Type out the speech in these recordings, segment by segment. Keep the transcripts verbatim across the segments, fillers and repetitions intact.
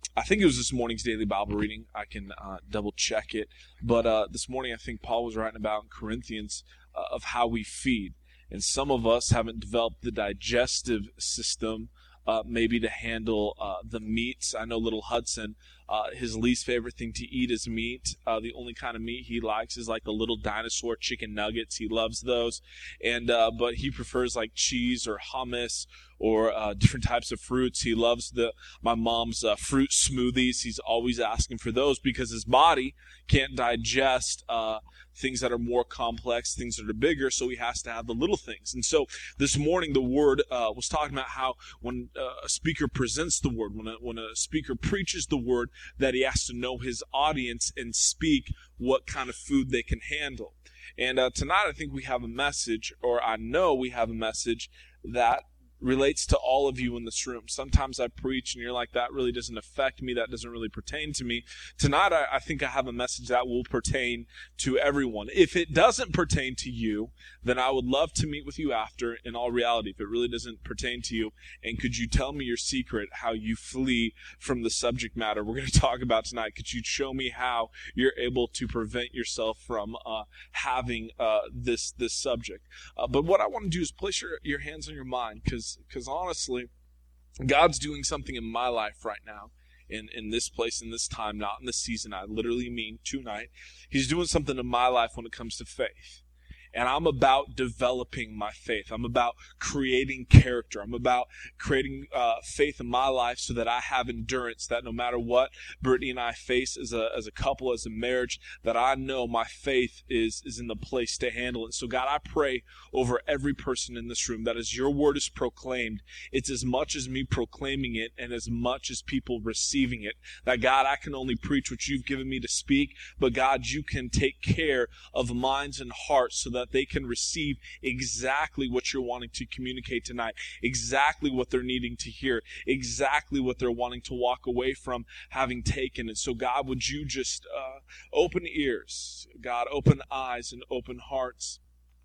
I think it was this morning's daily Bible reading. I can uh, double check it. But uh, this morning, I think Paul was writing about in Corinthians uh, of how we feed. And some of us haven't developed the digestive system uh, maybe to handle uh, the meats. I know little Hudson, uh, his least favorite thing to eat is meat. Uh, the only kind of meat he likes is like the little dinosaur chicken nuggets. He loves those. And uh, but he prefers like cheese or hummus or uh, different types of fruits. He loves the my mom's uh, fruit smoothies. He's always asking for those because his body can't digest uh, things that are more complex, things that are bigger, so he has to have the little things. And so this morning the Word uh, was talking about how when uh, a speaker presents the Word, when a, when a speaker preaches the Word, that he has to know his audience and speak what kind of food they can handle. And uh, tonight I think we have a message, or I know we have a message that relates to all of you in this room. Sometimes I preach and you're like, that really doesn't affect me, that doesn't really pertain to me. Tonight I, I think I have a message that will pertain to everyone. If it doesn't pertain to you, then I would love to meet with you after in all reality, if it really doesn't pertain to you. And could you tell me your secret, how you flee from the subject matter we're going to talk about tonight? Could you show me how you're able to prevent yourself from uh, having uh, this this subject? Uh, but what I want to do is place your, your hands on your mind, because Because honestly, God's doing something in my life right now, in, in this place, in this time, not in this season. I literally mean tonight. He's doing something in my life when it comes to faith. And I'm about developing my faith. I'm about creating character. I'm about creating uh, faith in my life so that I have endurance, that no matter what Brittany and I face as a as a couple, as a marriage, that I know my faith is, is in the place to handle it. So God, I pray over every person in this room that as your word is proclaimed, it's as much as me proclaiming it and as much as people receiving it. That God, I can only preach what you've given me to speak, but God, you can take care of minds and hearts so that they can receive exactly what you're wanting to communicate tonight, exactly what they're needing to hear, exactly what they're wanting to walk away from having taken. And so God, would you just uh, open ears, God, open eyes and open hearts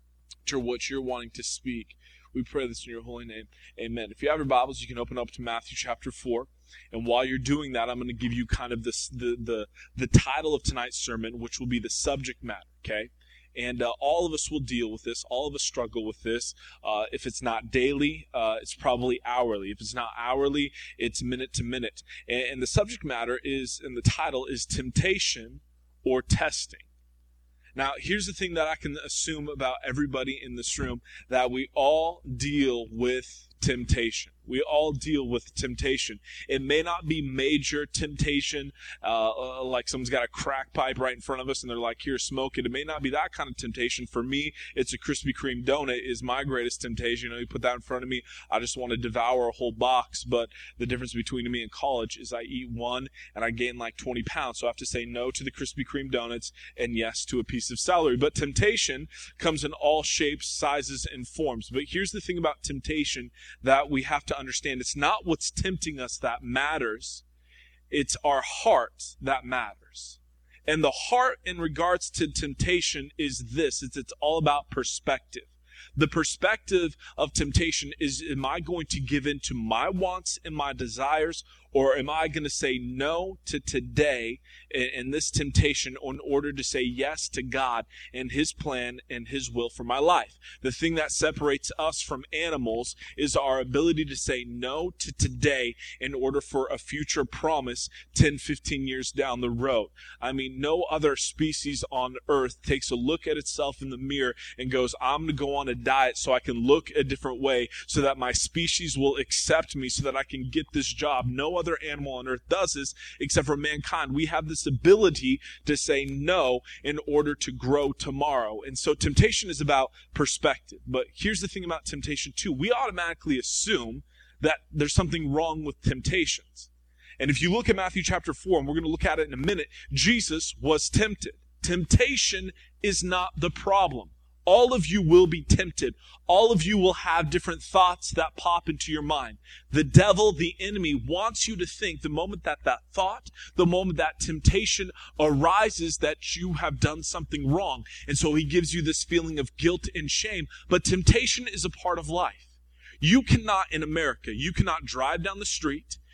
to what you're wanting to speak. We pray this in your holy name. Amen. If you have your Bibles, you can open up to Matthew chapter four. And while you're doing that, I'm going to give you kind of this, the, the, the title of tonight's sermon, which will be the subject matter, okay? And uh, all of us will deal with this. All of us struggle with this. Uh, if it's not daily, uh, it's probably hourly. If it's not hourly, it's minute to minute. And, and the subject matter is, and the title is temptation or testing. Now, here's the thing that I can assume about everybody in this room, that we all deal with temptation. We all deal with temptation. It may not be major temptation, uh, like someone's got a crack pipe right in front of us and they're like, here, smoke it. It may not be that kind of temptation. For me, it's a Krispy Kreme donut is my greatest temptation. You know, you put that in front of me, I just want to devour a whole box. But the difference between me and college is I eat one and I gain like twenty pounds. So I have to say no to the Krispy Kreme donuts and yes to a piece of celery. But temptation comes in all shapes, sizes, and forms. But here's the thing about temptation that we have to understand. It's not what's tempting us that matters. It's our heart that matters. And the heart in regards to temptation is this. It's, it's all about perspective. The perspective of temptation is, am I going to give in to my wants and my desires, or am I going to say no to today and this temptation in order to say yes to God and his plan and his will for my life? The thing that separates us from animals is our ability to say no to today in order for a future promise ten, fifteen years down the road. I mean, no other species on earth takes a look at itself in the mirror and goes, I'm going to go on a diet so I can look a different way so that my species will accept me so that I can get this job. No other animal on earth does this except for mankind. We have this ability to say no in order to grow tomorrow. And so temptation is about perspective. But here's the thing about temptation too. We automatically assume that there's something wrong with temptations. And if you look at Matthew chapter four, and we're going to look at it in a minute, Jesus was tempted. Temptation is not the problem. All of you will be tempted. All of you will have different thoughts that pop into your mind. The devil, the enemy, wants you to think the moment that that thought, the moment that temptation arises, that you have done something wrong. And so he gives you this feeling of guilt and shame. But temptation is a part of life. You cannot, in America, you cannot drive down the street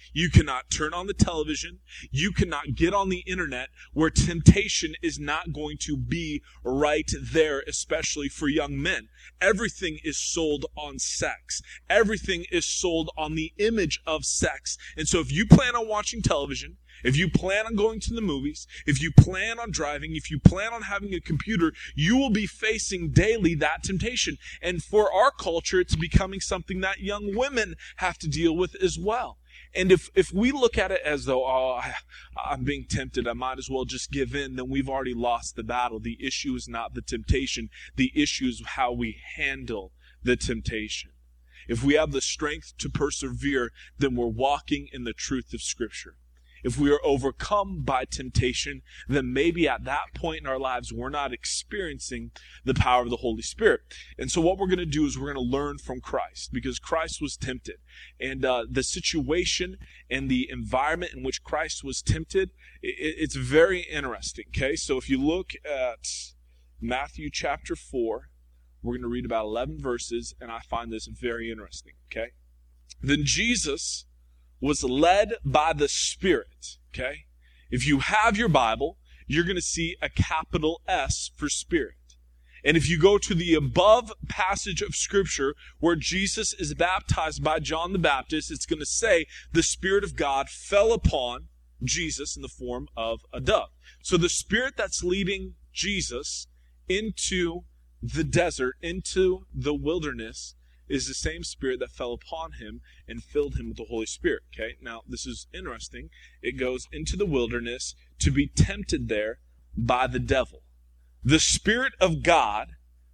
You cannot turn on the television. You cannot get on the internet where temptation is not going to be right there, especially for young men. Everything is sold on sex. Everything is sold on the image of sex. And so if you plan on watching television, if you plan on going to the movies, if you plan on driving, if you plan on having a computer, you will be facing daily that temptation. And for our culture, it's becoming something that young women have to deal with as well. And if, if we look at it as though, oh, I, I'm being tempted, I might as well just give in, then we've already lost the battle. The issue is not the temptation. The issue is how we handle the temptation. If we have the strength to persevere, then we're walking in the truth of Scripture. If we are overcome by temptation, then maybe at that point in our lives, we're not experiencing the power of the Holy Spirit. And so what we're going to do is we're going to learn from Christ, because Christ was tempted. And uh, the situation and the environment in which Christ was tempted, it, it's very interesting, okay? So if you look at Matthew chapter four, we're going to read about eleven verses, and I find this very interesting, okay? Then Jesus was led by the Spirit, okay? If you have your Bible, you're going to see a capital S for Spirit. And if you go to the above passage of Scripture where Jesus is baptized by John the Baptist, it's going to say the Spirit of God fell upon Jesus in the form of a dove. So the Spirit that's leading Jesus into the desert, into the wilderness, is the same Spirit that fell upon him and filled him with the Holy Spirit. Okay, now this is interesting. It goes into the wilderness to be tempted there by the devil. The Spirit of God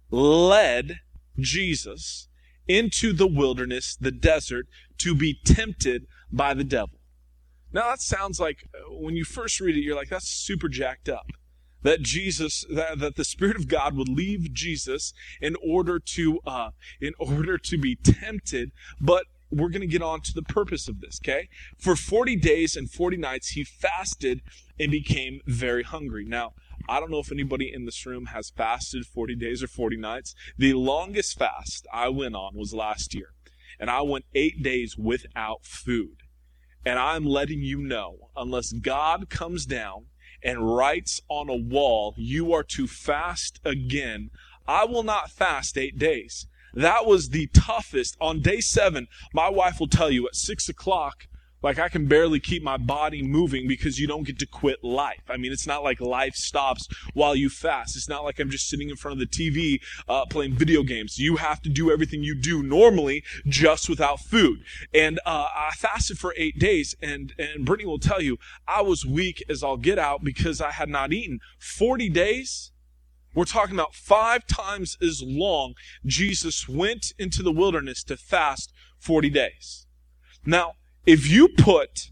led Jesus into the wilderness, the desert, to be tempted by the devil. Now that sounds like, when you first read it, you're like, that's super jacked up. That Jesus, that, that the Spirit of God would leave Jesus in order to, uh, in order to be tempted. But we're going to get on to the purpose of this, okay? For forty days and forty nights, he fasted and became very hungry. Now, I don't know if anybody in this room has fasted forty days or forty nights. The longest fast I went on was last year. And I went eight days without food. And I'm letting you know, unless God comes down and writes on a wall, you are to fast again, I will not fast eight days. That was the toughest. On day seven, my wife will tell you at six o'clock, like I can barely keep my body moving because you don't get to quit life. I mean, it's not like life stops while you fast. It's not like I'm just sitting in front of the T V uh, playing video games. You have to do everything you do normally just without food. And uh, I fasted for eight days, and, and Brittany will tell you, I was weak as I'll get out because I had not eaten. forty days? We're talking about five times as long. Jesus went into the wilderness to fast forty days. Now, if you put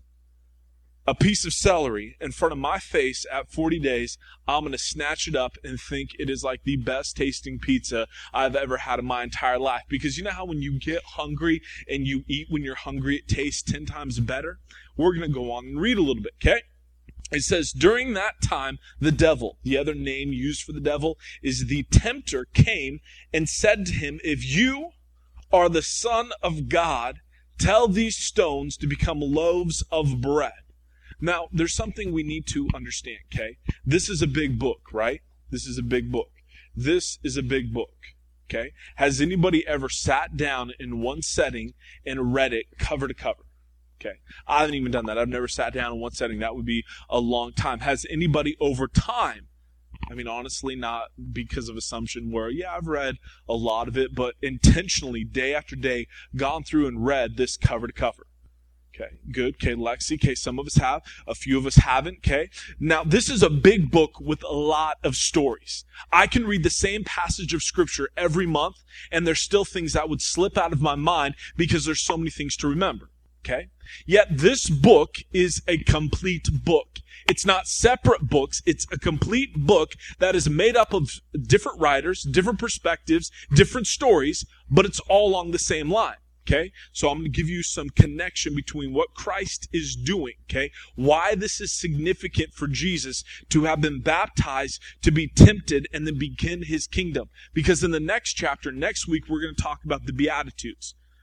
a piece of celery in front of my face at forty days, I'm going to snatch it up and think it is like the best tasting pizza I've ever had in my entire life. Because you know how when you get hungry and you eat when you're hungry, it tastes ten times better? We're going to go on and read a little bit, okay? It says, during that time, the devil, the other name used for the devil is the tempter, came and said to him, if you are the Son of God, tell these stones to become loaves of bread. Now, there's something we need to understand, okay? This is a big book, right? This is a big book. This is a big book, okay? Has anybody ever sat down in one setting and read it cover to cover? Okay. I haven't even done that. I've never sat down in one setting. That would be a long time. Has anybody over time, I mean, honestly, not because of assumption where, yeah, I've read a lot of it, but intentionally, day after day, gone through and read this cover to cover? Okay, good. Okay, Lexi. Okay, some of us have. A few of us haven't. Okay. Now, this is a big book with a lot of stories. I can read the same passage of Scripture every month, and there's still things that would slip out of my mind because there's so many things to remember. Okay? Yet this book is a complete book. It's not separate books. It's a complete book that is made up of different writers, different perspectives, different stories, but it's all along the same line. Okay? So I'm going to give you some connection between what Christ is doing. Okay? Why this is significant for Jesus to have been baptized, to be tempted, and then begin his kingdom. Because in the next chapter, next week, we're going to talk about the Beatitudes.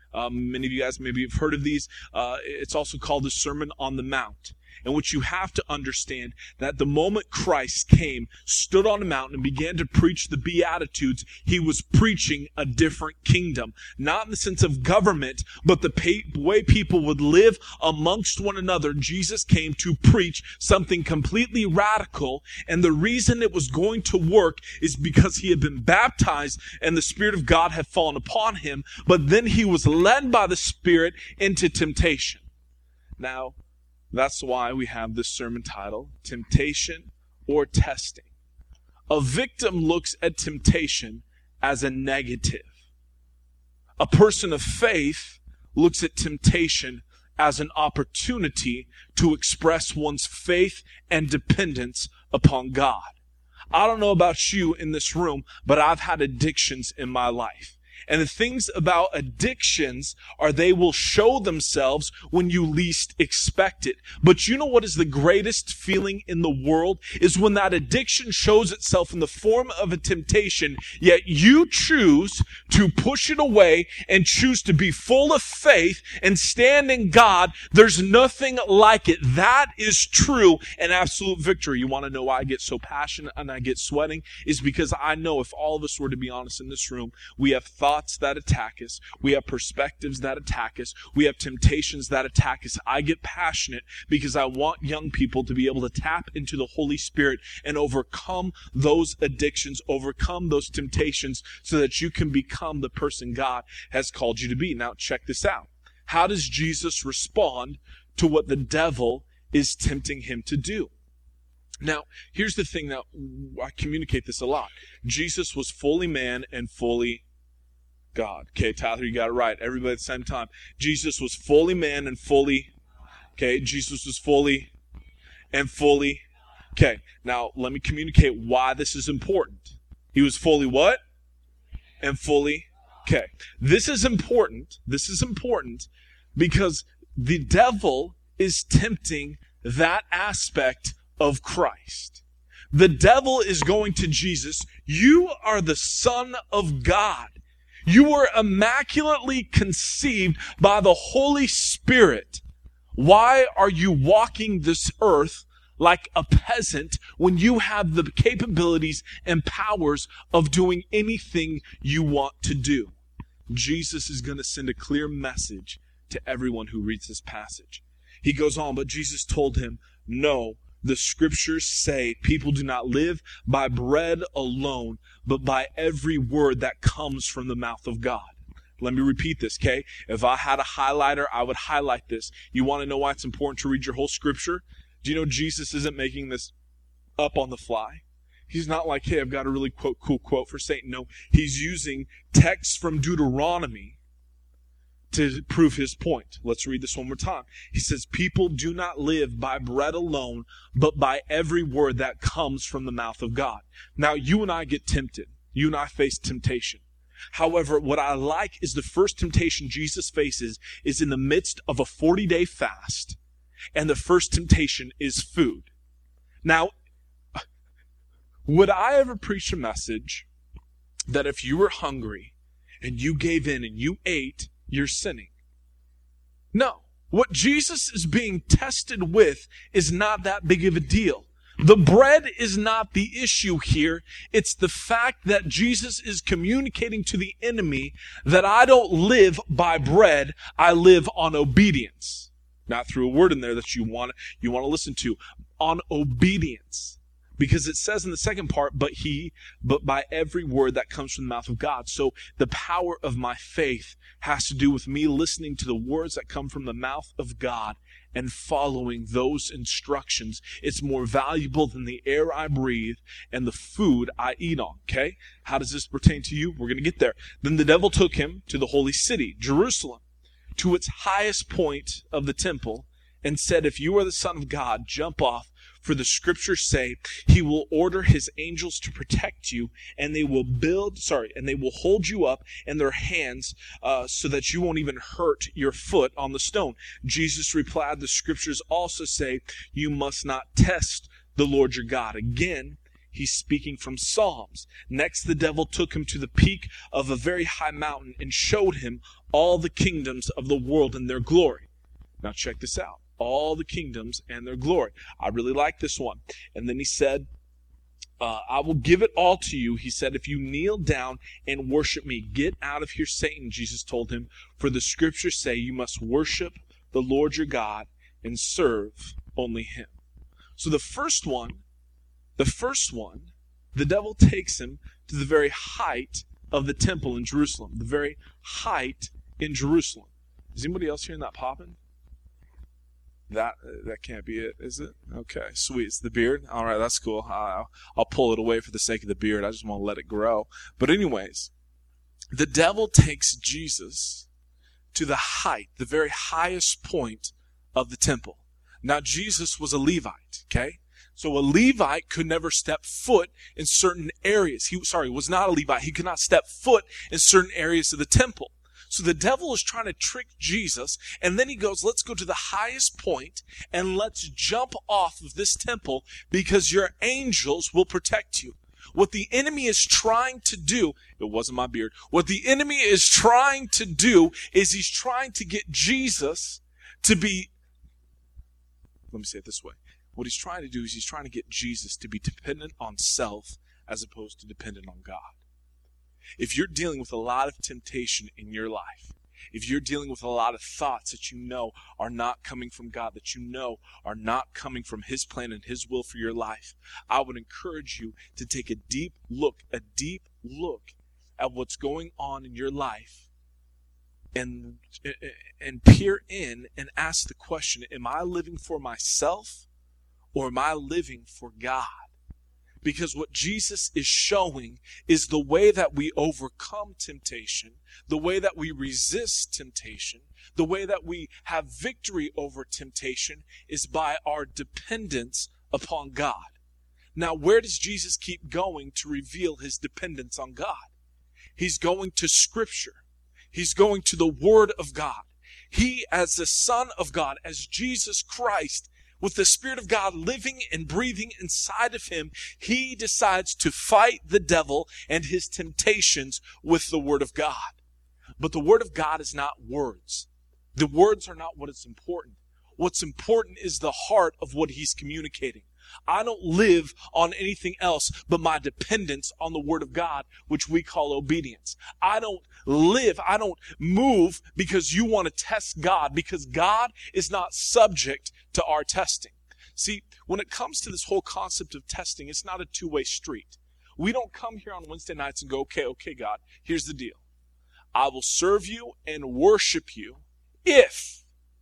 Um, many of you guys maybe have heard of these. Uh, it's also called the Sermon on the Mount. In which you have to understand that the moment Christ came, stood on a mountain, and began to preach the Beatitudes, he was preaching a different kingdom. Not in the sense of government, but the pay- way people would live amongst one another. Jesus came to preach something completely radical, and the reason it was going to work is because he had been baptized and the Spirit of God had fallen upon him, but then he was led by the Spirit into temptation. Now, that's why we have this sermon title, Temptation or Testing. A victim looks at temptation as a negative. A person of faith looks at temptation as an opportunity to express one's faith and dependence upon God. I don't know about you in this room, but I've had addictions in my life. And the things about addictions are they will show themselves when you least expect it. But you know what is the greatest feeling in the world? Is when that addiction shows itself in the form of a temptation, yet you choose to push it away and choose to be full of faith and stand in God. There's nothing like it. That is true and absolute victory. You want to know why I get so passionate and I get sweating? Is because I know if all of us were to be honest in this room, we have thoughts that attack us. We have perspectives that attack us. We have temptations that attack us. I get passionate because I want young people to be able to tap into the Holy Spirit and overcome those addictions, overcome those temptations so that you can become the person God has called you to be. Now, check this out. How does Jesus respond to what the devil is tempting him to do? Now, here's the thing that I communicate this a lot. Jesus was fully man and fully God. Okay, Tyler, you got it right. Everybody at the same time. Jesus was fully man and fully, okay, Jesus was fully and fully, okay. Now, let me communicate why this is important. He was fully what? And fully, okay. This is important. This is important because the devil is tempting that aspect of Christ. The devil is going to Jesus, you are the Son of God. You were immaculately conceived by the Holy Spirit. Why are you walking this earth like a peasant when you have the capabilities and powers of doing anything you want to do? Jesus is going to send a clear message to everyone who reads this passage. He goes on, but Jesus told him, no, the scriptures say people do not live by bread alone, but by every word that comes from the mouth of God. Let me repeat this, okay? If I had a highlighter, I would highlight this. You want to know why it's important to read your whole scripture? Do you know Jesus isn't making this up on the fly? He's not like, hey, I've got a really quote, cool quote for Satan. No, he's using texts from Deuteronomy to prove his point. Let's read this one more time. He says, people do not live by bread alone, but by every word that comes from the mouth of God. Now, you and I get tempted. You and I face temptation. However, what I like is the first temptation Jesus faces is in the midst of a forty-day fast, and the first temptation is food. Now, would I ever preach a message that if you were hungry and you gave in and you ate, you're sinning? No. What Jesus is being tested with is not that big of a deal. The bread is not the issue here. It's the fact that Jesus is communicating to the enemy that I don't live by bread, I live on obedience. Not through a word in there that you want, you want to listen to. On obedience. Because it says in the second part, but he, but by every word that comes from the mouth of God. So the power of my faith has to do with me listening to the words that come from the mouth of God and following those instructions. It's more valuable than the air I breathe and the food I eat on, okay? How does this pertain to you? We're going to get there. Then the devil took him to the holy city, Jerusalem, to its highest point of the temple, and said, if you are the Son of God, jump off. For the scriptures say, he will order his angels to protect you, and they will build, sorry, and they will hold you up in their hands uh, so that you won't even hurt your foot on the stone. Jesus replied, the scriptures also say, you must not test the Lord your God. Again, He's speaking from Psalms. Next, the devil took him to the peak of a very high mountain and showed him all the kingdoms of the world and their glory. Now check this out. All the kingdoms and their glory. I really like this one. And then he said, uh, I will give it all to you. He said, if you kneel down and worship me. Get out of here, Satan, Jesus told him. For the scriptures say you must worship the Lord your God and serve only him. So the first one, the first one, the devil takes him to the very height of the temple in Jerusalem. The very height in Jerusalem. Is anybody else hearing that popping? That that can't be it, is it? Okay, sweet. It's the beard. All right, that's cool. I'll, I'll pull it away for the sake of the beard. I just want to let it grow. But anyways, the devil takes Jesus to the height, the very highest point of the temple. Now, Jesus was a Levite, okay? So a Levite could never step foot in certain areas. He, sorry, was not a Levite. He could not step foot in certain areas of the temple. So the devil is trying to trick Jesus, and then he goes, let's go to the highest point, and let's jump off of this temple, because your angels will protect you. What the enemy is trying to do, it wasn't my beard, what the enemy is trying to do is he's trying to get Jesus to be, let me say it this way. What he's trying to do is he's trying to get Jesus to be dependent on self as opposed to dependent on God. If you're dealing with a lot of temptation in your life, if you're dealing with a lot of thoughts that you know are not coming from God, that you know are not coming from his plan and his will for your life, I would encourage you to take a deep look, a deep look at what's going on in your life and, and peer in and ask the question, am I living for myself or am I living for God? Because what Jesus is showing is the way that we overcome temptation, the way that we resist temptation, the way that we have victory over temptation is by our dependence upon God. Now, where does Jesus keep going to reveal his dependence on God? He's going to Scripture. He's going to the Word of God. He, as the Son of God, as Jesus Christ, with the Spirit of God living and breathing inside of him, he decides to fight the devil and his temptations with the Word of God. But the Word of God is not words. The words are not what is important. What's important is the heart of what he's communicating. I don't live on anything else but my dependence on the Word of God, which we call obedience. I don't live, I don't move because you want to test God, because God is not subject to our testing. See, when it comes to this whole concept of testing, it's not a two-way street. We don't come here on Wednesday nights and go, okay, okay, God, here's the deal. I will serve you and worship you if,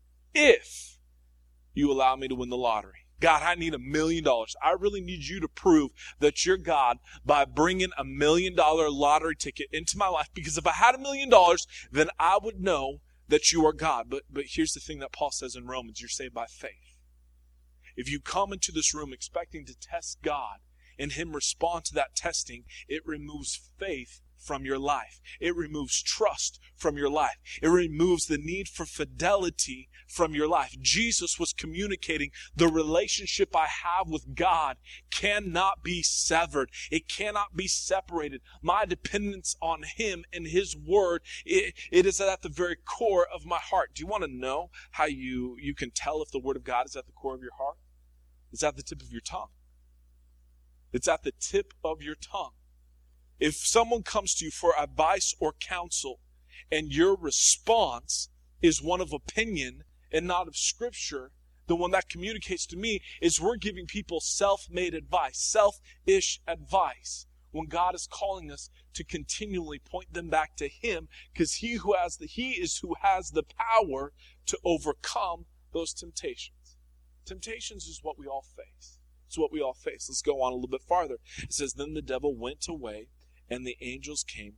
if you allow me to win the lottery. God, I need a million dollars. I really need you to prove that you're God by bringing a million dollar lottery ticket into my life. Because if I had a million dollars, then I would know that you are God. But, but here's the thing that Paul says in Romans. You're saved by faith. If you come into this room expecting to test God and him respond to that testing, it removes faith from your life. It removes trust from your life. It removes the need for fidelity from your life. Jesus was communicating the relationship I have with God cannot be severed. It cannot be separated. My dependence on him and his word, it, it is at the very core of my heart. Do you want to know how you, you can tell if the word of God is at the core of your heart? It's at the tip of your tongue. It's at the tip of your tongue. If someone comes to you for advice or counsel and your response is one of opinion and not of Scripture, the one that communicates to me is we're giving people self-made advice, selfish advice, when God is calling us to continually point them back to him, because he who has the he is who has the power to overcome those temptations. Temptations is what we all face. It's what we all face. Let's go on a little bit farther. It says, then the devil went away, and the angels came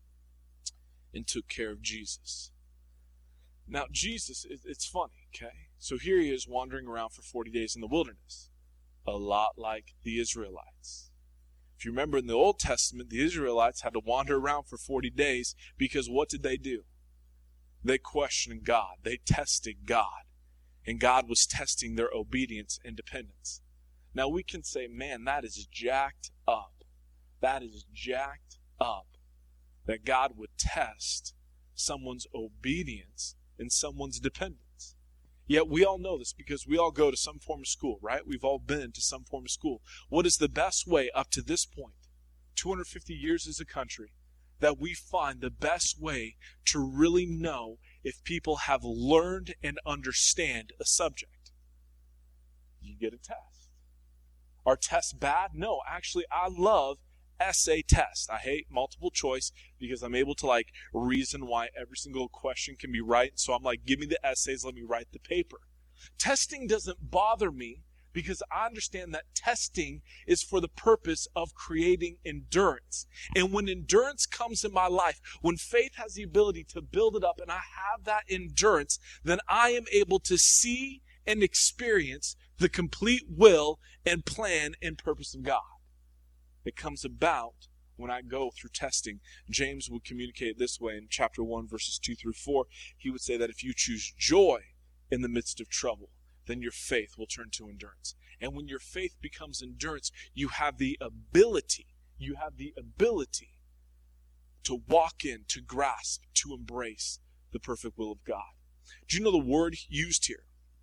and took care of Jesus. Now, Jesus, it's funny, okay? So here he is wandering around for forty days in the wilderness, a lot like the Israelites. If you remember in the Old Testament, the Israelites had to wander around for forty days because what did they do? They questioned God. They tested God. And God was testing their obedience and dependence. Now, we can say, man, that is jacked up. That is jacked up. That God would test someone's obedience and someone's dependence. Yet we all know this because we all go to some form of school, right? We've all been to some form of school. What is the best way up to this point, two hundred fifty years as a country, that we find the best way to really know if people have learned and understand a subject? You get a test. Are tests bad? No, actually, I love essay tests. I hate multiple choice because I'm able to like reason why every single question can be right. So I'm like, give me the essays, let me write the paper. Testing doesn't bother me because I understand that testing is for the purpose of creating endurance. And when endurance comes in my life, when faith has the ability to build it up and I have that endurance, then I am able to see and experience the complete will and plan and purpose of God. It comes about when I go through testing. James would communicate it this way in chapter one, verses two through four. He would say that if you choose joy in the midst of trouble, then your faith will turn to endurance. And when your faith becomes endurance, you have the ability, you have the ability to walk in, to grasp, to embrace the perfect will of God. Do you know the word used here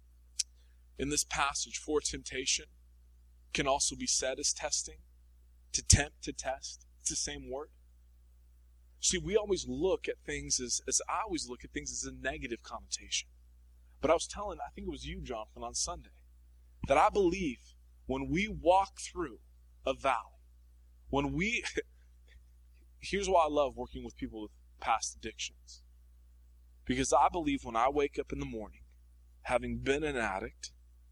in this passage for temptation can also be said as testing? To tempt, to test. It's the same word. See, we always look at things as, as I always look at things as a negative connotation. But I was telling, I think it was you, Jonathan, on Sunday, that I believe when we walk through a valley, when we, here's why I love working with people with past addictions. Because I believe when I wake up in the morning, having been an addict,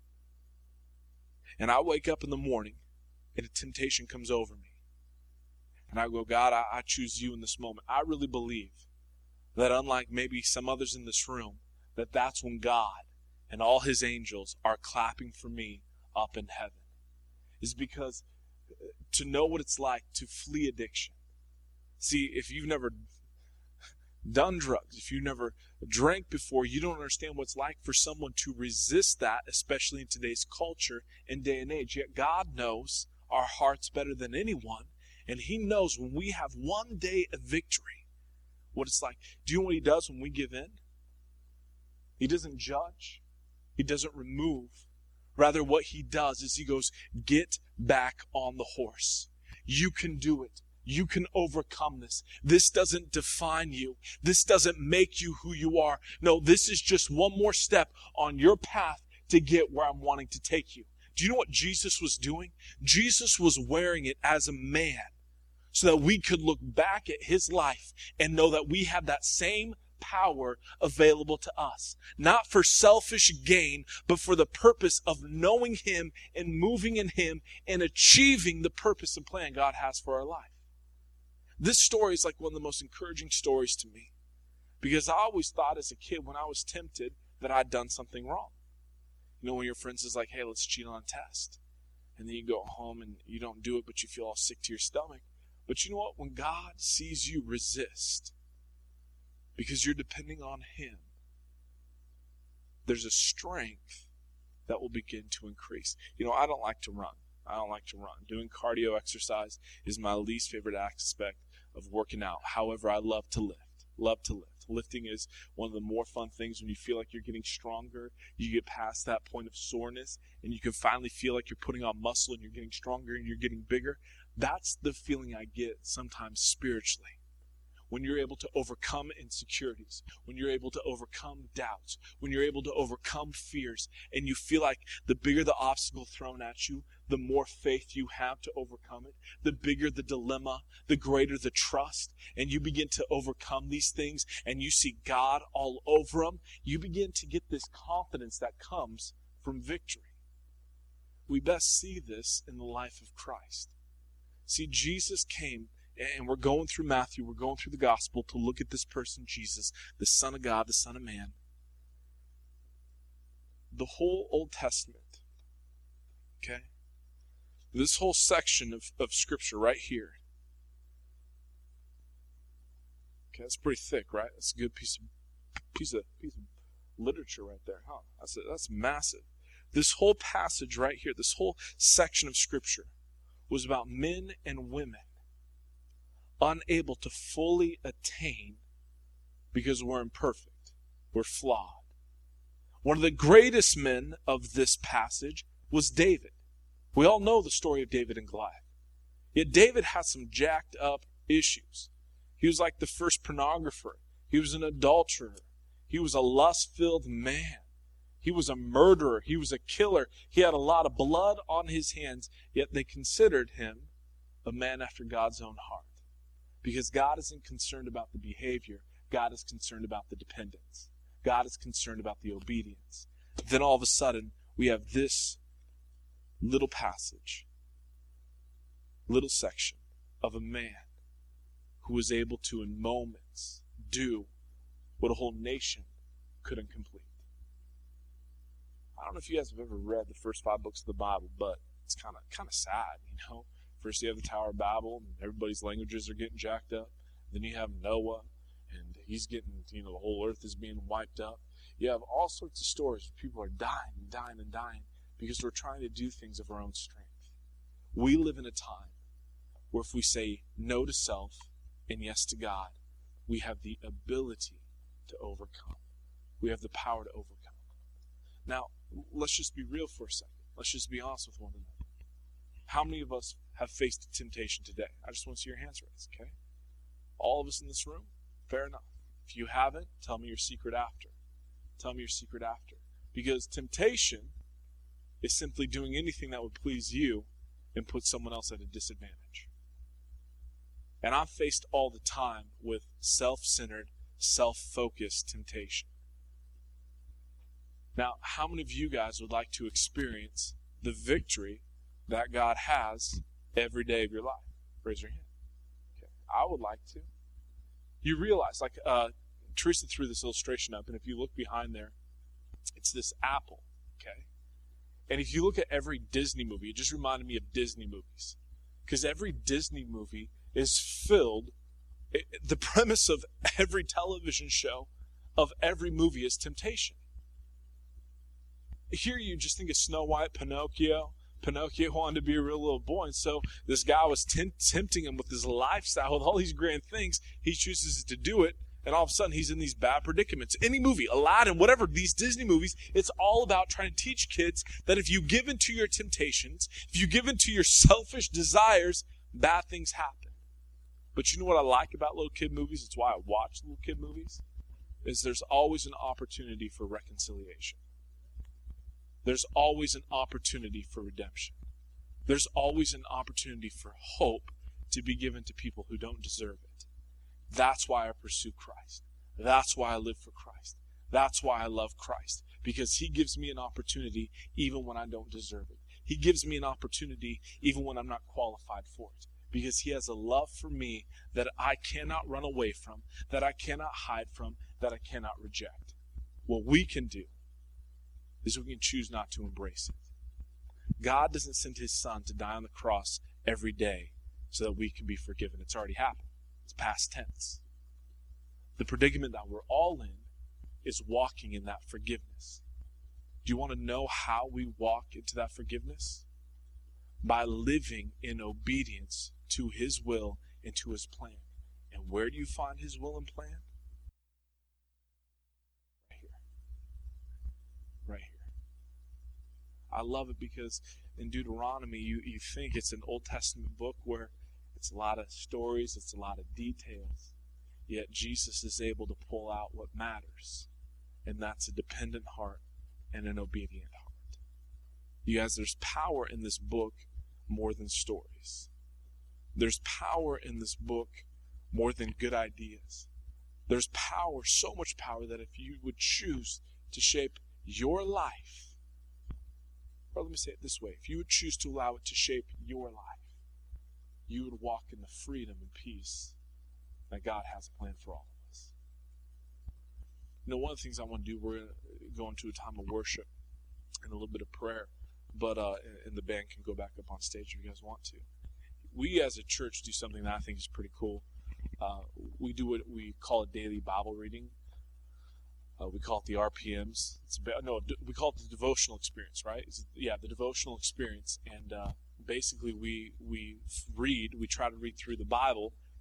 and I wake up in the morning, and a temptation comes over me. And I go, God, I, I choose you in this moment. I really believe that unlike maybe some others in this room, that that's when God and all his angels are clapping for me up in heaven. Is because to know what it's like to flee addiction. See, if you've never done drugs, if you've never drank before, you don't understand what it's like for someone to resist that, especially in today's culture and day and age. Yet God knows our hearts better than anyone, and he knows when we have one day of victory, what it's like. Do you know what he does when we give in? He doesn't judge. He doesn't remove. Rather, what he does is he goes, get back on the horse. You can do it. You can overcome this. This doesn't define you. This doesn't make you who you are. No, this is just one more step on your path to get where I'm wanting to take you. Do you know what Jesus was doing? Jesus was wearing it as a man so that we could look back at his life and know that we have that same power available to us. Not for selfish gain, but for the purpose of knowing him and moving in him and achieving the purpose and plan God has for our life. This story is like one of the most encouraging stories to me because I always thought as a kid when I was tempted that I'd done something wrong. You know, when your friends is like, hey, let's cheat on a test. And then you go home and you don't do it, but you feel all sick to your stomach. But you know what? When God sees you resist, because you're depending on him, there's a strength that will begin to increase. You know, I don't like to run. I don't like to run. Doing cardio exercise is my least favorite aspect of working out. However, I love to lift. Love to lift. Lifting is one of the more fun things when you feel like you're getting stronger. You get past that point of soreness and you can finally feel like you're putting on muscle and you're getting stronger and you're getting bigger. That's the feeling I get sometimes spiritually. When you're able to overcome insecurities, when you're able to overcome doubts, when you're able to overcome fears, and you feel like the bigger the obstacle thrown at you, the more faith you have to overcome it, the bigger the dilemma, the greater the trust, and you begin to overcome these things, and you see God all over them, you begin to get this confidence that comes from victory. We best see this in the life of Christ. See, Jesus came, and we're going through Matthew, we're going through the gospel to look at this person, Jesus, the Son of God, the Son of Man. The whole Old Testament, okay? This whole section of, of Scripture right here. Okay, that's pretty thick, right? That's a good piece of piece of piece of literature right there, huh? That's a, that's massive. This whole passage right here, this whole section of Scripture was about men and women unable to fully attain because we're imperfect. We're flawed. One of the greatest men of this passage was David. We all know the story of David and Goliath. Yet David had some jacked up issues. He was like the first pornographer. He was an adulterer. He was a lust-filled man. He was a murderer. He was a killer. He had a lot of blood on his hands, yet they considered him a man after God's own heart. Because God isn't concerned about the behavior. God is concerned about the dependence. God is concerned about the obedience. Then all of a sudden, we have this little passage, little section of a man who was able to, in moments, do what a whole nation couldn't complete. I don't know if you guys have ever read the first five books of the Bible, but it's kind of kind of sad, you know. First you have the Tower of Babel, and everybody's languages are getting jacked up. Then you have Noah, and he's getting, you know, the whole earth is being wiped up. You have all sorts of stories where people are dying and dying and dying because we're trying to do things of our own strength. We live in a time where if we say no to self and yes to God, we have the ability to overcome. We have the power to overcome. Now, let's just be real for a second. Let's just be honest with one another. How many of us have faced temptation today? I just want to see your hands raised, okay? All of us in this room? Fair enough. If you haven't, tell me your secret after. Tell me your secret after. Because temptation is simply doing anything that would please you and put someone else at a disadvantage. And I'm faced all the time with self-centered, self-focused temptation. Now, how many of you guys would like to experience the victory that God has every day of your life? Raise your hand. Okay. I would like to. You realize, like, uh, Teresa threw this illustration up, and if you look behind there, it's this apple, okay? And if you look at every Disney movie, it just reminded me of Disney movies. Because every Disney movie is filled, it, the premise of every television show, of every movie is temptation. Here you just think of Snow White, Pinocchio. Pinocchio wanted to be a real little boy, and so this guy was tempt- tempting him with his lifestyle, with all these grand things. He chooses to do it, and all of a sudden he's in these bad predicaments. Any movie, Aladdin, whatever, these Disney movies, it's all about trying to teach kids that if you give in to your temptations, if you give in to your selfish desires, bad things happen. But you know what I like about little kid movies? It's why I watch little kid movies, is there's always an opportunity for reconciliation. There's always an opportunity for redemption. There's always an opportunity for hope to be given to people who don't deserve it. That's why I pursue Christ. That's why I live for Christ. That's why I love Christ. Because He gives me an opportunity even when I don't deserve it. He gives me an opportunity even when I'm not qualified for it. Because He has a love for me that I cannot run away from, that I cannot hide from, that I cannot reject. What we can do is we can choose not to embrace it. God doesn't send His Son to die on the cross every day so that we can be forgiven. It's already happened. It's past tense. The predicament that we're all in is walking in that forgiveness. Do you want to know how we walk into that forgiveness? By living in obedience to His will and to His plan. And where do you find His will and plan? Right here. Right here. I love it because in Deuteronomy, you, you think it's an Old Testament book where it's a lot of stories, it's a lot of details. Yet Jesus is able to pull out what matters. And that's a dependent heart and an obedient heart. You guys, there's power in this book more than stories. There's power in this book more than good ideas. There's power, so much power, that if you would choose to shape your life, or let me say it this way, if you would choose to allow it to shape your life, you would walk in the freedom and peace that God has planned for all of us. You know, one of the things I want to do, we're going to go into a time of worship and a little bit of prayer, but uh, and the band can go back up on stage if you guys want to. We as a church do something that I think is pretty cool. Uh, we do what we call a daily Bible reading. Uh, we call it the R P Ms. It's about, no, we call it the devotional experience, right? It's, yeah, the devotional experience. And uh, basically we we read, we try to read through the Bible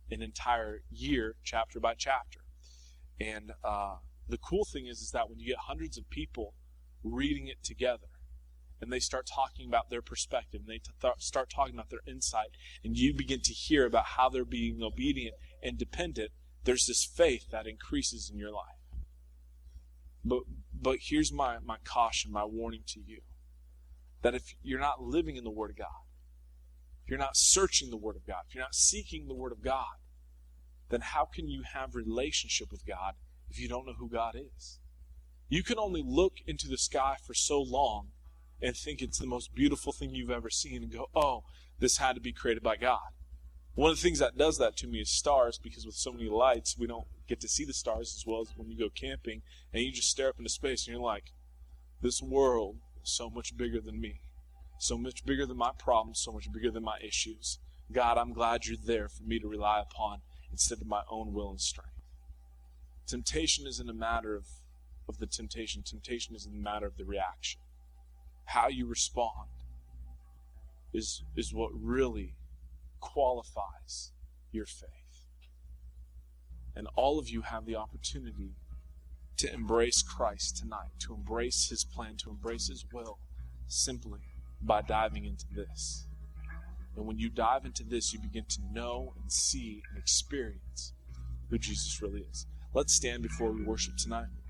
an entire year, chapter by chapter. And uh, the cool thing is, is that when you get hundreds of people reading it together, and they start talking about their perspective, and they t- th- start talking about their insight, and you begin to hear about how they're being obedient and dependent, there's this faith that increases in your life. But but here's my, my caution, my warning to you, that if you're not living in the Word of God, if you're not searching the Word of God, if you're not seeking the Word of God, then how can you have relationship with God if you don't know who God is? You can only look into the sky for so long and think it's the most beautiful thing you've ever seen and go, oh, this had to be created by God. One of the things that does that to me is stars, because with so many lights, we don't get to see the stars as well as when you go camping, and you just stare up into space and you're like, this world is so much bigger than me, so much bigger than my problems, so much bigger than my issues. God, I'm glad you're there for me to rely upon instead of my own will and strength. Temptation isn't a matter of, of the temptation. Temptation is a matter of the reaction. How you respond is, is what really qualifies your faith. And all of you have the opportunity to embrace Christ tonight, to embrace His plan, to embrace His will, simply by diving into this. And when you dive into this, you begin to know and see and experience who Jesus really is. Let's stand before we worship tonight.